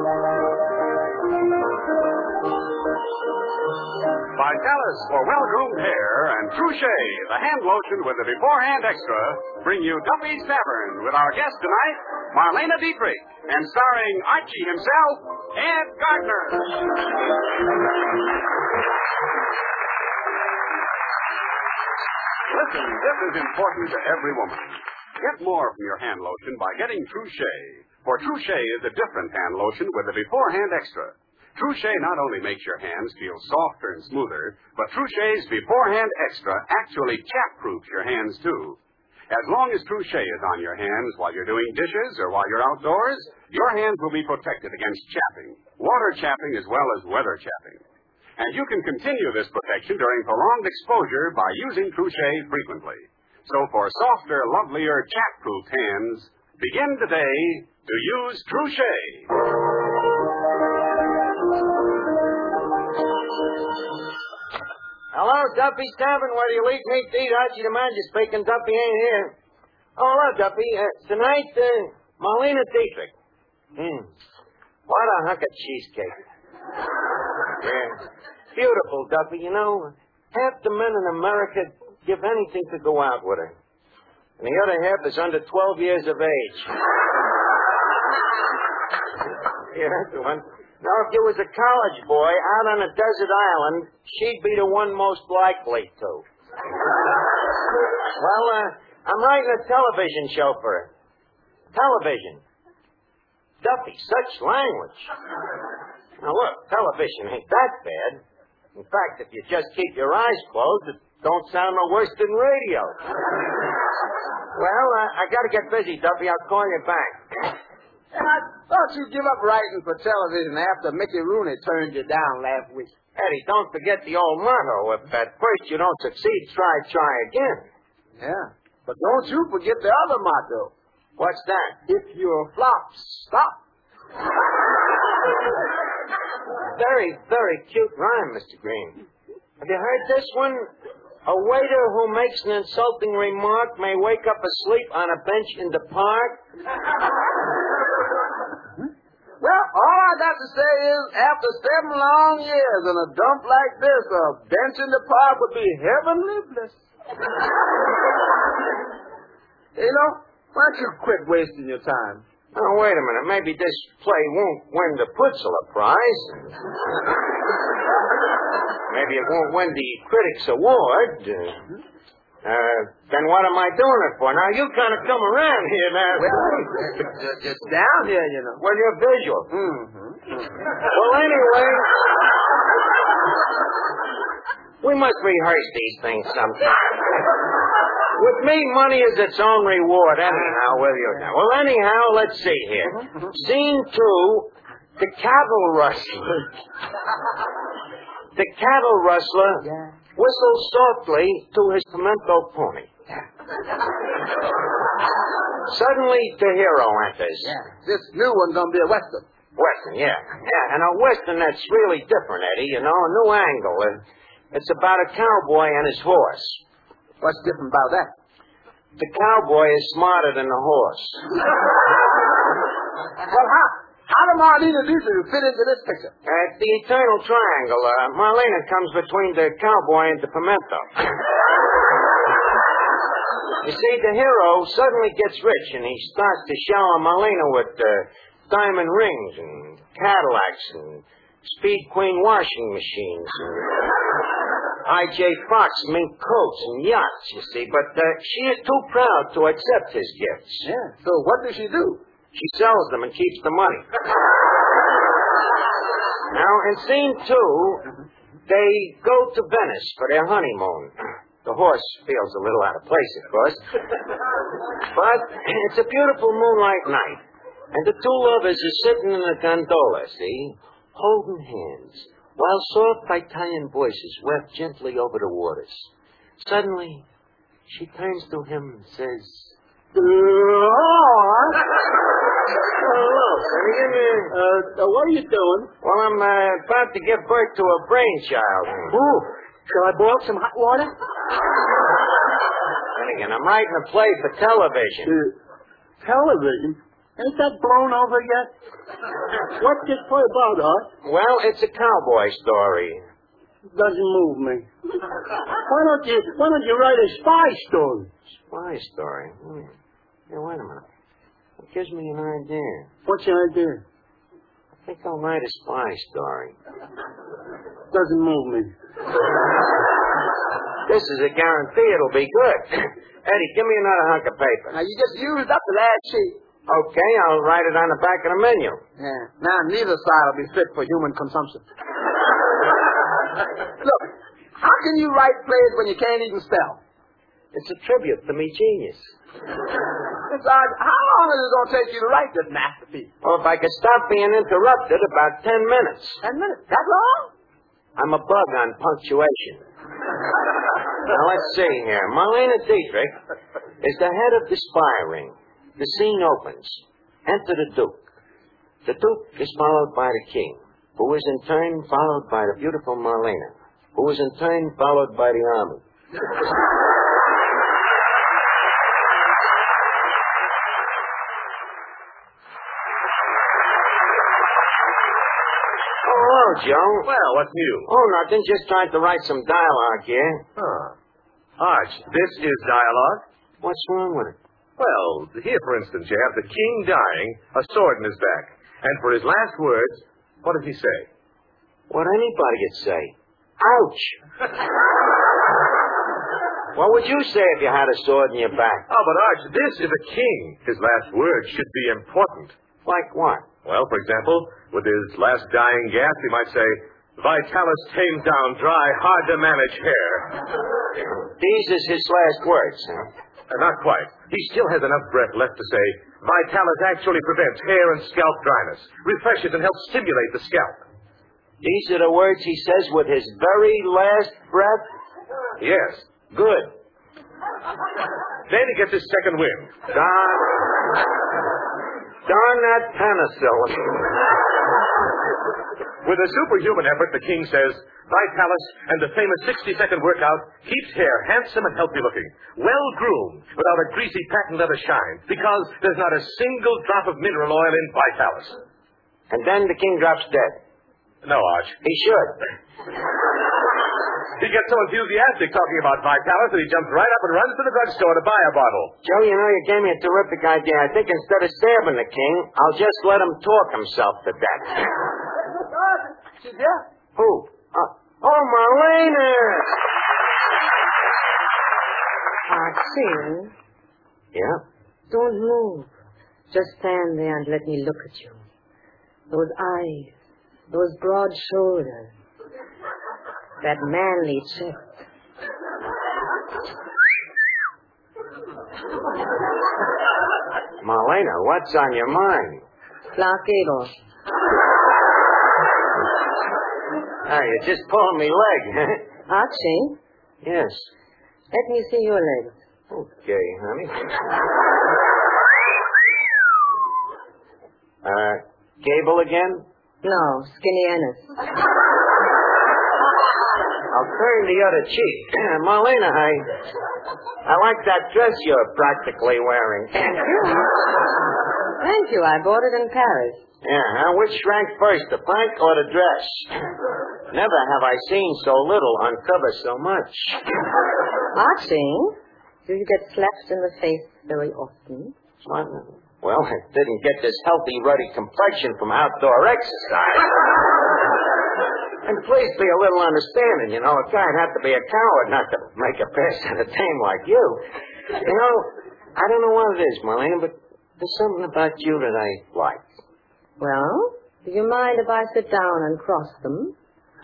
Vitalis for well-groomed hair and Trouchet, the hand lotion with the beforehand extra, bring you Duffy's Tavern with our guest tonight, Marlena Dietrich, and starring Archie himself, Ed Gardner. Listen, this is important to every woman. Get more from your hand lotion by getting Trouchet. For Trouchet is a different hand lotion with the beforehand extra. Trouchet not only makes your hands feel softer and smoother, but Trouchet's beforehand extra actually chap-proofs your hands, too. As long as Trouchet is on your hands while you're doing dishes or while you're outdoors, your hands will be protected against chapping, water chapping as well as weather chapping. And you can continue this protection during prolonged exposure by using Trouchet frequently. So for softer, lovelier, chap-proof hands, begin today to use Trouchet. Hello, Duffy's Tavern. Where do you leave me to eat? Archie the manager speaking. Duffy ain't here. Oh, hello, Duffy. Tonight, Marlena Dietrich. What a hunk of cheesecake. Yeah. Beautiful, Duffy. You know, half the men in America give anything to go out with her. And the other half is under 12 years of age. Yeah, that's the one. Now, if you was a college boy out on a desert island, she'd be the one most likely to. Well, I'm writing a television show for her. Television. Duffy, such language. Now, look, television ain't that bad. In fact, if you just keep your eyes closed, it don't sound no worse than radio. Well, I got to get busy, Duffy. I'll call you back. I thought you'd give up writing for television after Mickey Rooney turned you down last week. Eddie, don't forget the old motto. If at first you don't succeed, try again. Yeah, but don't you forget the other motto. What's that? If you're flops, stop. Very, very cute rhyme, Mr. Green. Have you heard this one? A waiter who makes an insulting remark may wake up asleep on a bench in the park. Well, all I got to say is, after 7 long years in a dump like this, a bench in the park would be heavenly bliss. You know, why don't you quit wasting your time? Oh, wait a minute. Maybe this play won't win the Pulitzer Prize. Maybe it won't win the Critics' Award. Then what am I doing it for? Now, you kind of come around here now. Well, just down here, you know. Well, you're visual. Well, anyway, we must rehearse these things sometime. With me, money is its own reward, anyhow, will you? Well, anyhow, let's see here. Scene 2, the cattle rustler. The cattle rustler whistles softly to his pimento pony. Suddenly, the hero enters. This new one's going to be a Western. Western, yeah. And a Western that's really different, Eddie, you know, a new angle. It's about a cowboy and his horse. What's different about that? The cowboy is smarter than the horse. Well, how do Marlena Dietrich fit into this picture? The eternal triangle. Marlena comes between the cowboy and the pimento. You see, the hero suddenly gets rich, and he starts to shower Marlena with diamond rings and Cadillacs and Speed Queen washing machines and I.J. Fox mink coats and yachts, you see. But she is too proud to accept his gifts. Yeah. So what does she do? She sells them and keeps the money. Now, in scene 2, they go to Venice for their honeymoon. The horse feels a little out of place, of course. But it's a beautiful moonlight night. And the two lovers are sitting in a gondola, see, holding hands, while soft Italian voices waft gently over the waters. Suddenly, she turns to him and says, Hello, Finnegan. What are you doing? Well, I'm about to give birth to a brainchild. Ooh, shall I boil some hot water? Finnegan, I'm writing a play for television. Television? Ain't that blown over yet? What's this play about, Art? Well, it's a cowboy story. Doesn't move me. Why don't you write a spy story? Spy story? Hey, wait a minute. It gives me an idea. What's your idea? I think I'll write a spy story. Doesn't move me. This is a guarantee it'll be good. Eddie, give me another hunk of paper. Now, you just used up the last sheet. Okay, I'll write it on the back of the menu. Yeah. Now, neither side will be fit for human consumption. Look, how can you write plays when you can't even spell? It's a tribute to me genius. Besides, how long is it going to take you to write this masterpiece? Well, if I could stop being interrupted, about 10 minutes. 10 minutes? That long? I'm a bug on punctuation. Now, let's see here. Marlena Dietrich is the head of the spy ring. The scene opens. Enter the Duke. The Duke is followed by the King, who is in turn followed by the beautiful Marlena, who is in turn followed by the army. Joe. Well, what's new? Oh, nothing. Just trying to write some dialogue here. Arch, this is dialogue? What's wrong with it? Well, here, for instance, you have the king dying, a sword in his back. And for his last words, what does he say? What anybody'd say. Ouch! What would you say if you had a sword in your back? Oh, but Arch, this is a king. His last words should be important. Like what? Well, for example, with his last dying gasp, he might say, Vitalis tamed down, dry, hard to manage hair. These is his last words, huh? Not quite. He still has enough breath left to say, Vitalis actually prevents hair and scalp dryness, refreshes and helps stimulate the scalp. These are the words he says with his very last breath? Yes. Good. Then he gets his second wind. Darn that penicillin. With a superhuman effort, the king says, Vitalis and the famous 60-second workout keeps hair handsome and healthy looking, well-groomed, without a greasy patent leather shine, because there's not a single drop of mineral oil in Vitalis. And then the king drops dead. No, Arch. He should. He gets so enthusiastic talking about Vitalis that he jumps right up and runs to the drugstore to buy a bottle. Joe, you know, you gave me a terrific idea. I think instead of stabbing the king, I'll just let him talk himself to death. She's here. Who? Marlena! Archie, Yeah? don't move. Just stand there and let me look at you. Those eyes, those broad shoulders, that manly chest. Marlena, what's on your mind? Clark Gable. Hey, you just pulling me leg. Archie, Yes. let me see your legs. Okay, honey. Gable again? No, Skinny Ennis. I'll turn the other cheek. Marlena, I like that dress you're practically wearing. Thank you. I bought it in Paris. Yeah, which ranked first, the punk or the dress? Never have I seen so little uncover so much. Archie, do you get slapped in the face very often? What? Well, I didn't get this healthy, ruddy complexion from outdoor exercise. And please be a little understanding, you know. A guy'd have to be a coward not to make a pass at a dame like you. You know, I don't know what it is, Marlena, but there's something about you that I like. Well, do you mind if I sit down and cross them?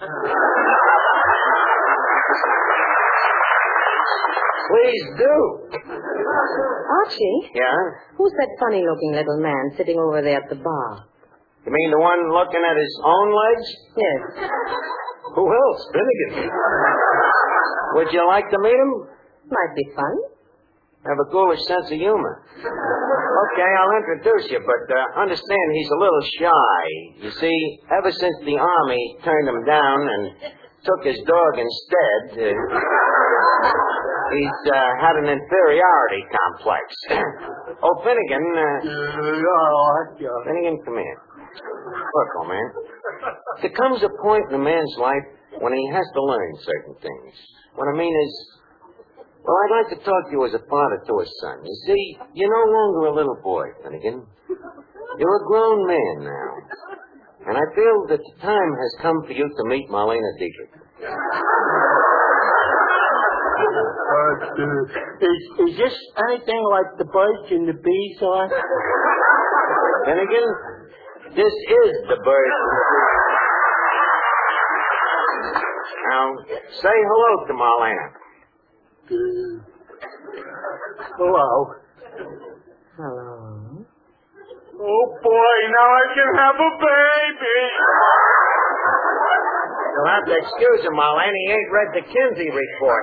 Please do. Archie? Yeah? Who's that funny-looking little man sitting over there at the bar? You mean the one looking at his own legs? Yes. Who else? Finnegan. Would you like to meet him? Might be fun. Have a ghoulish sense of humor. Okay, I'll introduce you, but understand he's a little shy. You see, ever since the army turned him down and took his dog instead... He's had an inferiority complex. Oh, Finnegan. Finnegan, come here. Look, old man. There comes a point in a man's life when he has to learn certain things. What I mean is, well, I'd like to talk to you as a father to a son. You see, you're no longer a little boy, Finnegan. You're a grown man now. And I feel that the time has come for you to meet Marlena Dietrich. Is this anything like the birds and the bees are? Finnegan, this is the bird. Now, say hello to Marlena. Hello. Hello. Oh, boy, now I can have a baby. You'll have to excuse him, Marlena. He ain't read the Kinsey report.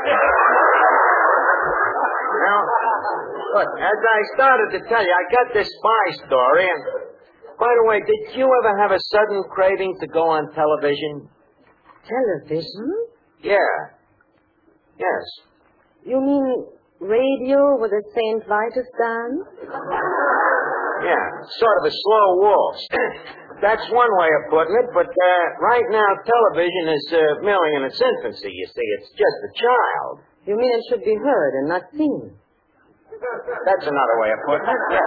Now, look, as I started to tell you, I got this spy story, and by the way, did you ever have a sudden craving to go on television? Television? Yeah. Yes. You mean radio with a St. Vitus dance? Yeah, sort of a slow waltz. That's one way of putting it, but right now television is merely in its infancy, you see. It's just a child. You mean it should be heard and not seen? That's another way of putting it, yeah.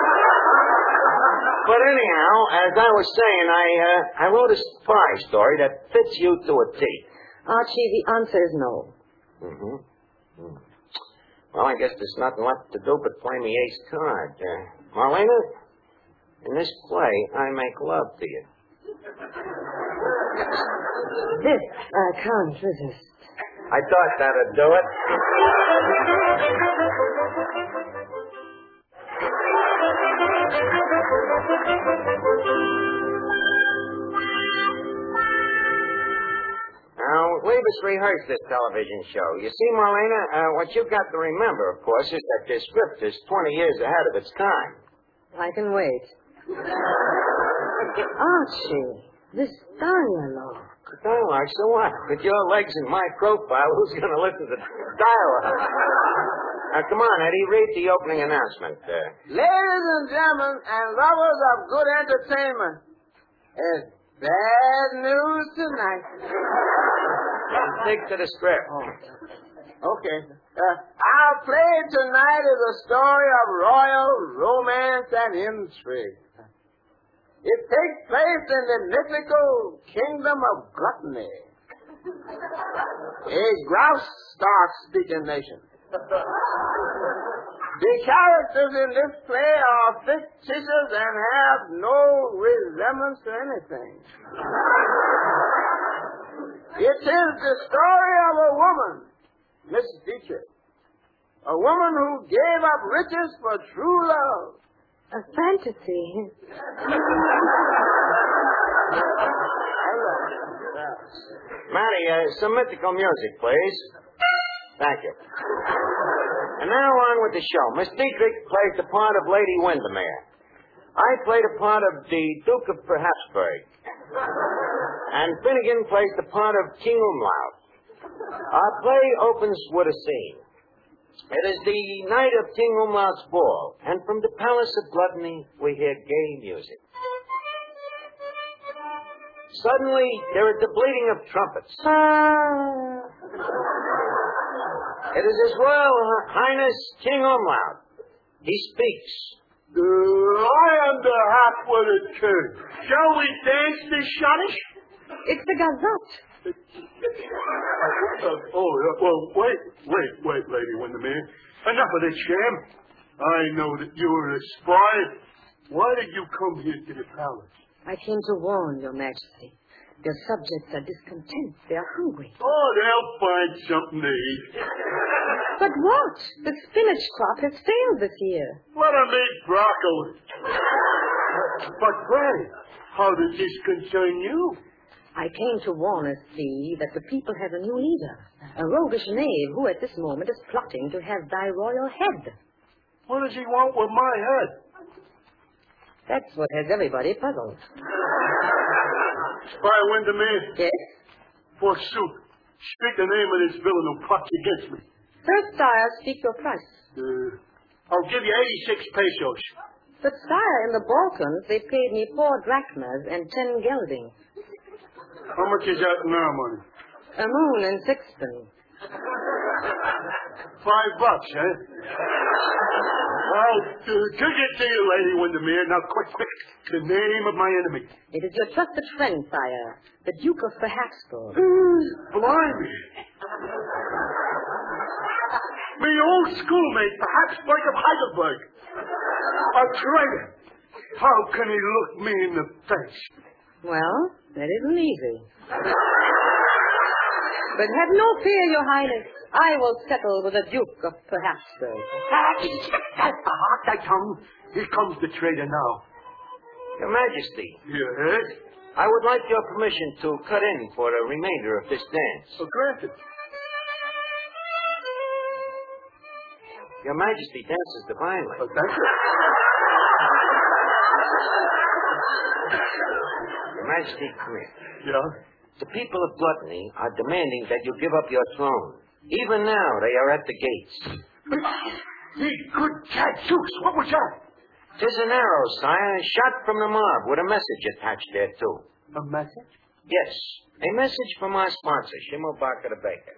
But anyhow, as I was saying, I wrote a spy story that fits you to a T. Archie, the answer is no. Mm-hmm. Well, I guess there's nothing left to do but play me ace card. Marlena, in this play, I make love to you. This I can't resist. I thought that'd do it. Now, leave us rehearse this television show. You see, Marlena, what you've got to remember, of course, is that this script is 20 years ahead of its time. I can wait. Archie, this dialogue. Dialogue, so what? With your legs and my profile, who's going to listen to dialogue? Now, come on, Eddie, read the opening announcement. Ladies and gentlemen, and lovers of good entertainment, it's bad news tonight. Stick to the script. Okay. Our play tonight is a story of royal romance and intrigue. It takes place in the mythical kingdom of Gluttony, a grouse-stark-speaking nation. The characters in this play are fictitious and have no resemblance to anything. It is the story of a woman, Miss Dietrich, a woman who gave up riches for true love. A fantasy. Matty, some mythical music, please. Thank you. And now on with the show. Miss Dietrich plays the part of Lady Windermere. I played the part of the Duke of Habsburg. And Finnegan plays the part of King Umlaut. Our play opens with a scene. It is the night of King Umlaut's ball, and from the Palace of Gluttony, we hear gay music. Suddenly, there is the bleating of trumpets. It is His Royal Highness King Umlaut. He speaks. I am the half-witted king. Shall we dance this Scottish? It's the Gazette. Wait, Lady Windermere. Enough of this sham. I know that you are a spy. Why did you come here to the palace? I came to warn your Majesty. Their subjects are discontent. They are hungry. Oh, they'll find something to eat. But what? The spinach crop has failed this year. Let them eat broccoli. But, Granny, how does this concern you? I came to warn us, see, that the people have a new leader, a roguish knave who at this moment is plotting to have thy royal head. What does he want with my head? That's what has everybody puzzled. Spy Windermere? Yes? Forsooth, speak the name of this villain who plots against me. First, sire, speak your price. I'll give you 86 pesos. But, sire, in the Balkans, they paid me 4 drachmas and 10 geldings. How much is that in our money? A moon and sixpence. $5, eh? I'll give it to you, Lady Windermere. Now, quick. The name of my enemy. It is your trusted friend, sire, the Duke of Verhapsburg. Blimey. Me old schoolmate, perhaps Blake of Heidelberg. A traitor. How can he look me in the face? Well, that isn't easy. But have no fear, Your Highness. I will settle with the Duke of Verhapsburg. Thy tongue. Here comes the traitor now. Your Majesty, Yes? I would like your permission to cut in for the remainder of this dance. Oh, granted. Your Majesty dances divinely. Oh, thank you. Your Majesty, come here. Yeah? The people of Gluttony are demanding that you give up your throne. Even now, they are at the gates. Ye good gadzooks, what was that? 'Tis an arrow, sire, shot from the mob with a message attached thereto. A message? Yes, a message from our sponsor, Schimmelbacher the Baker.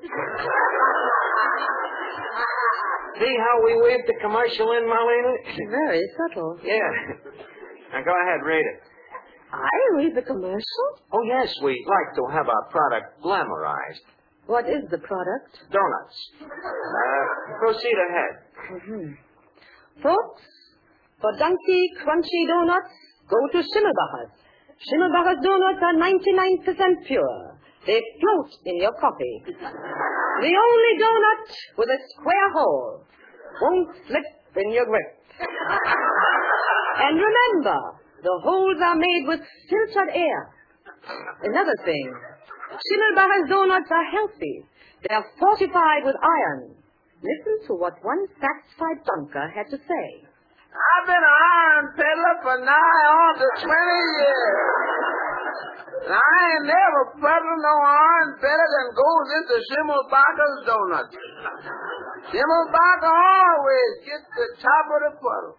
See how we weaved the commercial in, Marlena? Very subtle. Yeah. Now go ahead, read it. I read the commercial? Oh, yes, we'd like to have our product glamorized. What is the product? Donuts. Proceed ahead. Folks, for dunky, crunchy donuts, go to Schimmelbacher's. Schimmelbacher's donuts are 99% pure. They float in your coffee. The only donut with a square hole won't slip in your grip. And remember, the holes are made with filtered air. Another thing, Schimmelbacher's donuts are healthy. They are fortified with iron. Listen to what one satisfied dunker had to say. I've been an iron peddler for nigh on to 20 years. And I ain't never peddled no iron better than goes into Schimmelbacher's donuts. Schimmelbacher always gets the top of the puddle.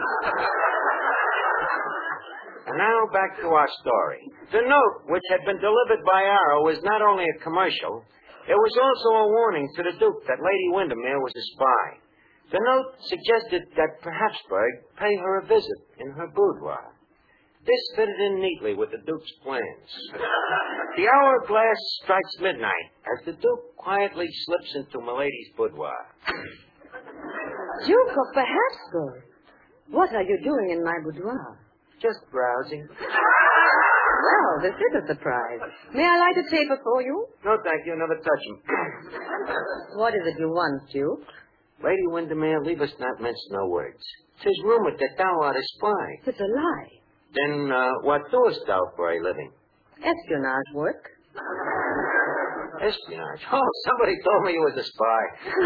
And now back to our story. The note, which had been delivered by Arrow, was not only a commercial, it was also a warning to the Duke that Lady Windermere was a spy. The note suggested that Verhapsburg pay her a visit in her boudoir. This fitted in neatly with the Duke's plans. The hourglass strikes midnight as the Duke quietly slips into Milady's boudoir. Duke of Verhapsburg, what are you doing in my boudoir? Just browsing. Well, this is a surprise. May I light a taper for you? No, thank you. Never touch him. What is it you want, Duke? Lady Windermere, leave us not mince no words. 'Tis rumored that thou art a spy. It's a lie. Then what doest thou for a living? Espionage work. Espionage. Oh, somebody told me you was a spy.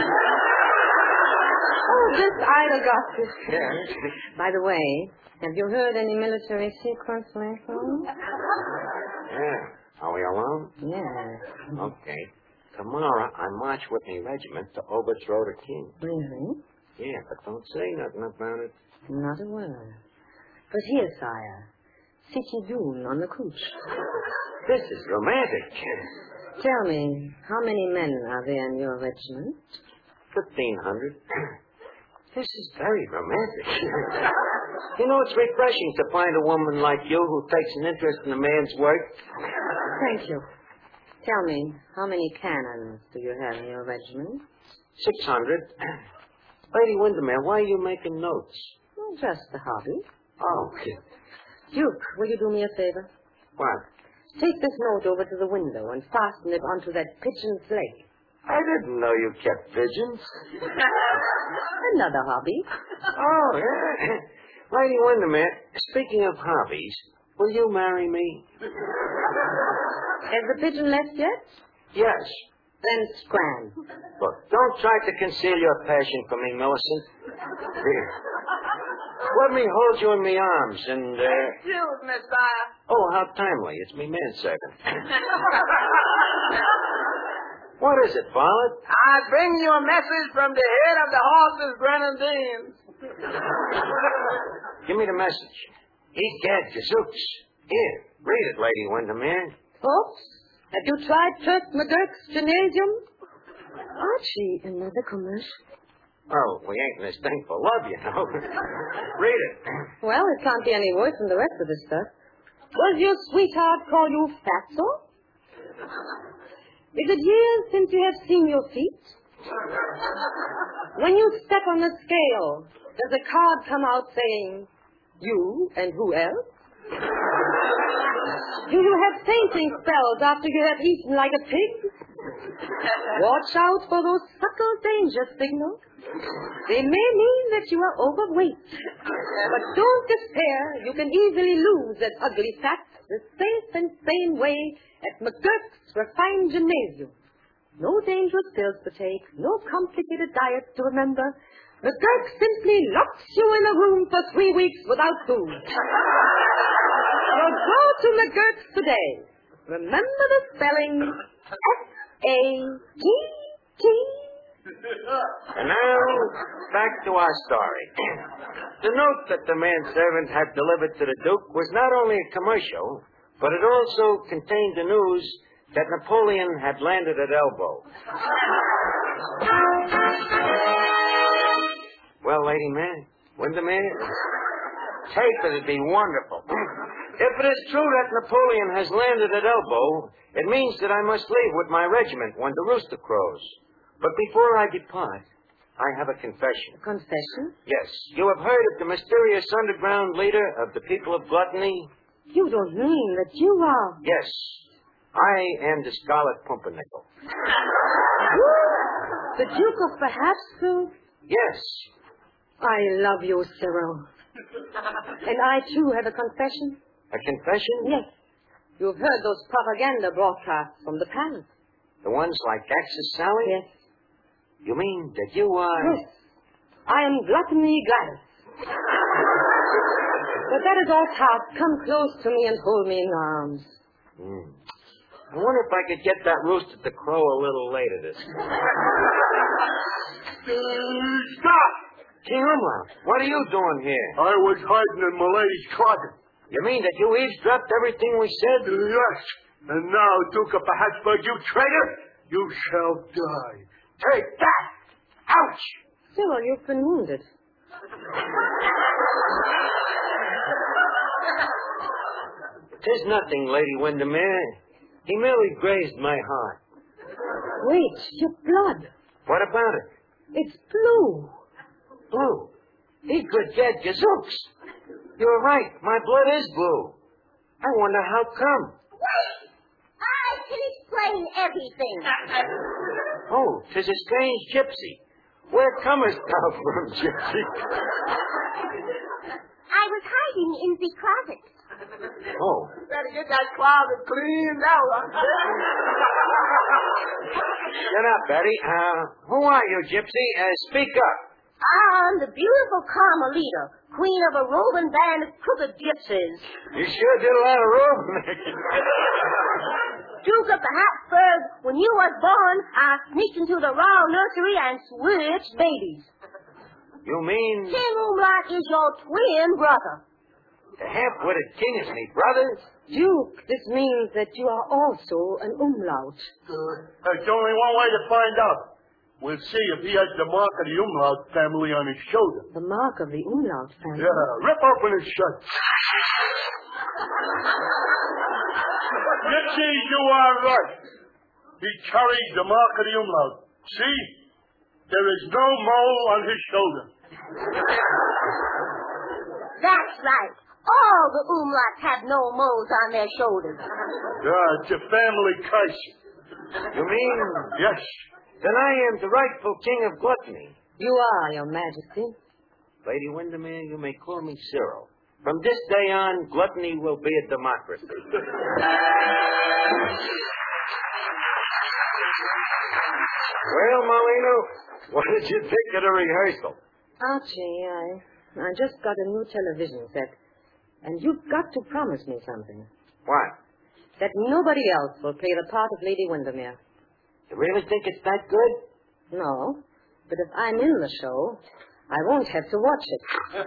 Oh, just idle gossip. Yeah. By the way, have you heard any military secrets lately? Yeah. Are we alone? Yes. Okay. Tomorrow I march with my regiment to overthrow the king. Really? Yeah, but don't say nothing about it. Not a word. But here, sire, City Dune on the couch. This is romantic. Tell me, how many men are there in your regiment? 1,500. This is very romantic. You know, it's refreshing to find a woman like you who takes an interest in a man's work. Thank you. Tell me, how many cannons do you have in your regiment? 600. Lady Windermere, why are you making notes? Well, just a hobby. Oh. Duke, will you do me a favor? What? Take this note over to the window and fasten it onto that pigeon's leg. I didn't know you kept pigeons. Another hobby. Oh, yeah. Lady Windermere, speaking of hobbies, will you marry me? Has the pigeon left yet? Yes. Then scram. Look, don't try to conceal your passion for me, Millicent. Here. Let me hold you in my arms and, Excuse me, sire. Oh, how timely. It's me manservant. What is it, Follett? I bring you a message from the head of the horse's grenadines. Give me the message. Egad, gazooks. Here, read it, Lady Windermere. Folks, have you tried Turk McGurk's Gymnasium? Archie, another commercial. Oh, we ain't in this thing for love, you know. Read it. Well, it can't be any worse than the rest of this stuff. Does your sweetheart call you fatso? Is it years since you have seen your feet? When you step on the scale, does a card come out saying, you and who else? Do you have fainting spells after you have eaten like a pig? Watch out for those subtle danger signals. They may mean that you are overweight. But don't despair. You can easily lose that ugly fat the safe and sane way at McGurk's Refined Gymnasium. No dangerous pills to take, no complicated diets to remember. McGurk simply locks you in a room for 3 weeks without food. So go to McGurk's today. Remember the spelling F-A-T-T. And now, back to our story. The note that the manservant had delivered to the Duke was not only a commercial, but it also contained the news that Napoleon had landed at Elbow. Well, Lady Windermere, tape it'd be wonderful. If it is true that Napoleon has landed at Elbow, it means that I must leave with my regiment when the rooster crows. But before I depart, I have a confession. A confession? Yes. You have heard of the mysterious underground leader of the people of Gluttony? You don't mean that you are... Yes. I am the Scarlet Pumpernickel. The Duke of Perhaps? Yes. I love you, Cyril. And I, too, have a confession. A confession? Yes. You've heard those propaganda broadcasts from the palace. The ones like Axis Sally? Yes. You mean that you are... Yes. I am Gluttony Gladys. But that is all past. Come close to me and hold me in your arms. I wonder if I could get that rooster to crow a little later this Stop! King Umlaut, what are you doing here? I was hiding in my lady's closet. You mean that you eavesdropped everything we said? Yes. And now, Duke of Habsburg, you traitor, you shall die. Take that! Ouch! Cyril, you've been wounded. Tis nothing, Lady Windermere. He merely grazed my heart. Wait, your blood. What about it? It's blue. Blue. He could get gazooks. You're right. My blood is blue. I wonder how come. Wait! I can explain everything. Oh, 'tis a strange gypsy. Where comest thou from, gypsy? I was hiding in the closet. Oh. Better get that closet cleaned out. Shut up, Betty. Who are you, gypsy? Speak up. I'm the beautiful Carmelita, queen of a roving band of crooked gypsies. You sure did a lot of roving. Duke of the Habsburg, when you was born, I sneaked into the royal nursery and switched babies. You mean... King Umlaut is your twin brother. The half-witted king is me brother? Duke, this means that you are also an umlaut. There's only one way to find out. We'll see if he has the mark of the Umlaut family on his shoulder. The mark of the umlaut family? Yeah, rip open his shirt. Gypsy, you are right. He carries the mark of the Umlaut. See? There is no mole on his shoulder. That's right. All the Umlauts have no moles on their shoulders. Yeah, it's a family curse. You mean... Yes. Then I am the rightful king of Gluttony. You are, Your Majesty. Lady Windermere, you may call me Cyril. From this day on, Gluttony will be a democracy. Well, Molino, what did you think of the rehearsal? Archie, I just got a new television set. And you've got to promise me something. What? That nobody else will play the part of Lady Windermere. You really think it's that good? No, but if I'm in the show, I won't have to watch it.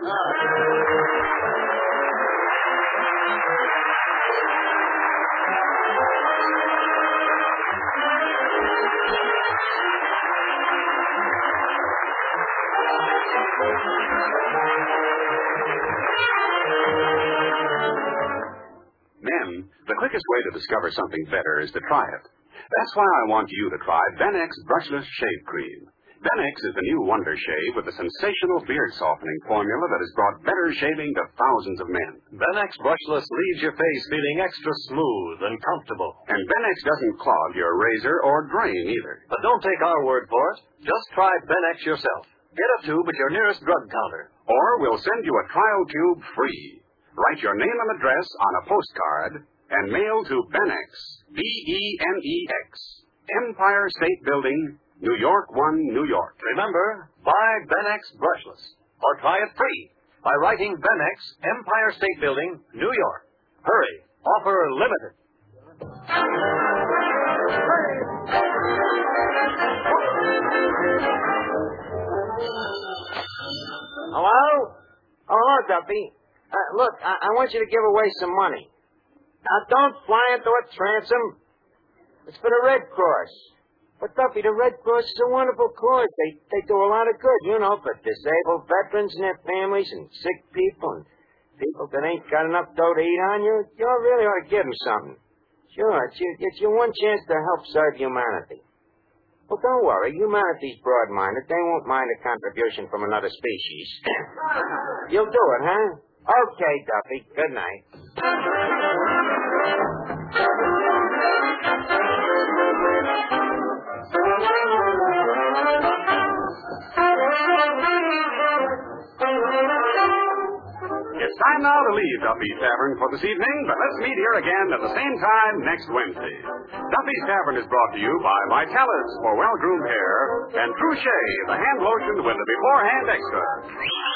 Men, the quickest way to discover something better is to try it. That's why I want you to try Benex Brushless Shave Cream. Benex is the new wonder shave with a sensational beard-softening formula that has brought better shaving to thousands of men. Benex Brushless leaves your face feeling extra smooth and comfortable. And Benex doesn't clog your razor or drain either. But don't take our word for it. Just try Benex yourself. Get a tube at your nearest drug counter. Or we'll send you a trial tube free. Write your name and address on a postcard and mail to Benex, B-E-N-E-X, Empire State Building, New York 1, New York. Remember, buy Benex Brushless. Or try it free by writing Benex, Empire State Building, New York. Hurry. Offer limited. Hello? Oh, hello, Duffy. Look, I want you to give away some money. Now, don't fly into a transom. It's for the Red Cross. But, Duffy, the Red Cross is a wonderful cause. They do a lot of good, for disabled veterans and their families and sick people and people that ain't got enough dough to eat on. You really ought to give them something. Sure, it's your one chance to help serve humanity. Well, don't worry. Humanity's broad-minded. They won't mind a contribution from another species. You'll do it, huh? Okay, Duffy. Good night. It's time now to leave Duffy's Tavern for this evening, but let's meet here again at the same time next Wednesday. Duffy's Tavern is brought to you by Vitalis for well-groomed hair and True Shea, the hand lotion with the beforehand extra.